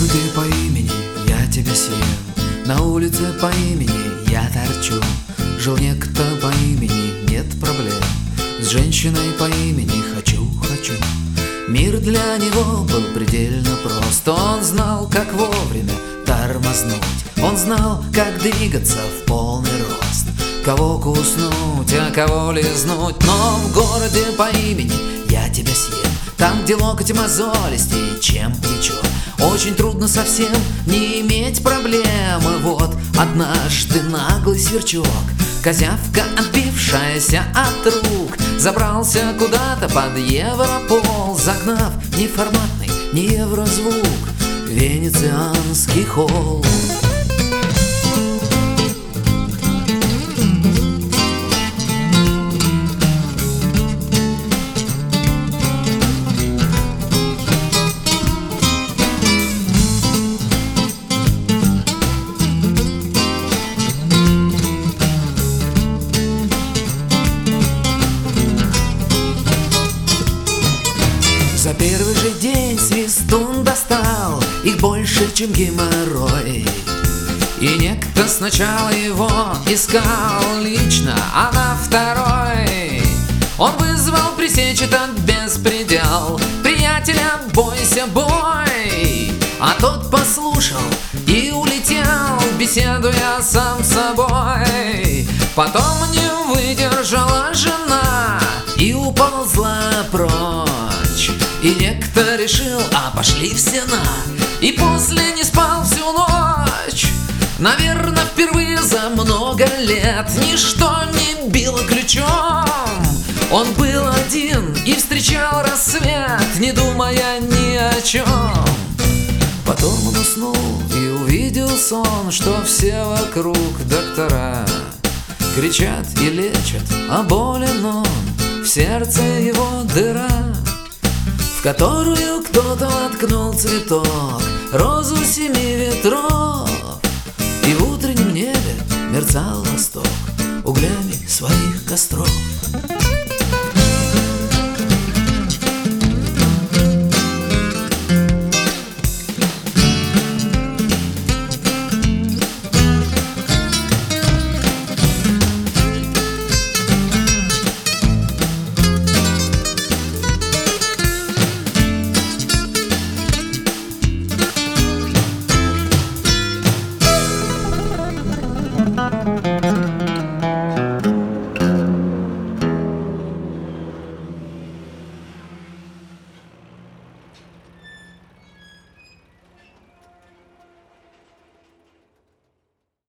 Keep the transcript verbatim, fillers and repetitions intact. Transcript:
городе по имени я тебя съем, на улице по имени я торчу. Жил некто по имени нет проблем, с женщиной по имени хочу, хочу. Мир для него был предельно прост. Он знал, как вовремя тормознуть, он знал, как двигаться в полный рост, кого куснуть, а кого лизнуть. Но в городе по имени я тебя съем, там, где локоть мозолистей, чем плечо, очень трудно совсем не иметь проблемы. Вот однажды наглый сверчок, козявка, отбившаяся от рук, забрался куда-то под европол, загнав неформатный, не еврозвук, венецианский холл. За первый же день свистун достал их больше, чем геморрой. И некто сначала его искал лично, а на второй он вызвал пресечь этот беспредел. Приятеля, бойся, бой! А тот послушал и улетел, беседуя сам с собой. Потом не выдержала жена и уползла прочь. И некто решил, а пошли все на. И после не спал всю ночь. Наверное, впервые за много лет ничто не било ключом. Он был один и встречал рассвет, не думая ни о чем. Потом он уснул и увидел сон, что все вокруг доктора кричат и лечат, а болен он, в сердце его дыра, в которую кто-то воткнул цветок, розу семи ветров. И в утреннем небе мерцал восток углями своих костров.